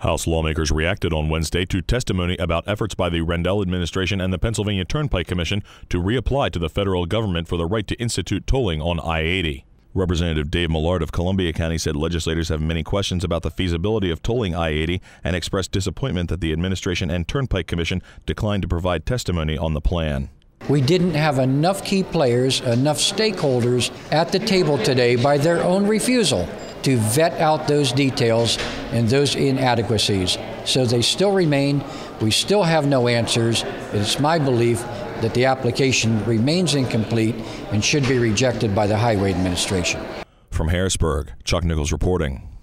House lawmakers reacted on Wednesday to testimony about efforts by the Rendell administration and the Pennsylvania Turnpike Commission to reapply to the federal government for the right to institute tolling on I-80. Representative Dave Millard of Columbia County said legislators have many questions about the feasibility of tolling I-80 and expressed disappointment that the administration and Turnpike Commission declined to provide testimony on the plan. We didn't have enough key players, enough stakeholders at the table today by their own refusal to vet out those details and those inadequacies. So they still remain. We still have no answers. It's my belief that the application remains incomplete and should be rejected by the Highway Administration. From Harrisburg, Chuck Nichols reporting.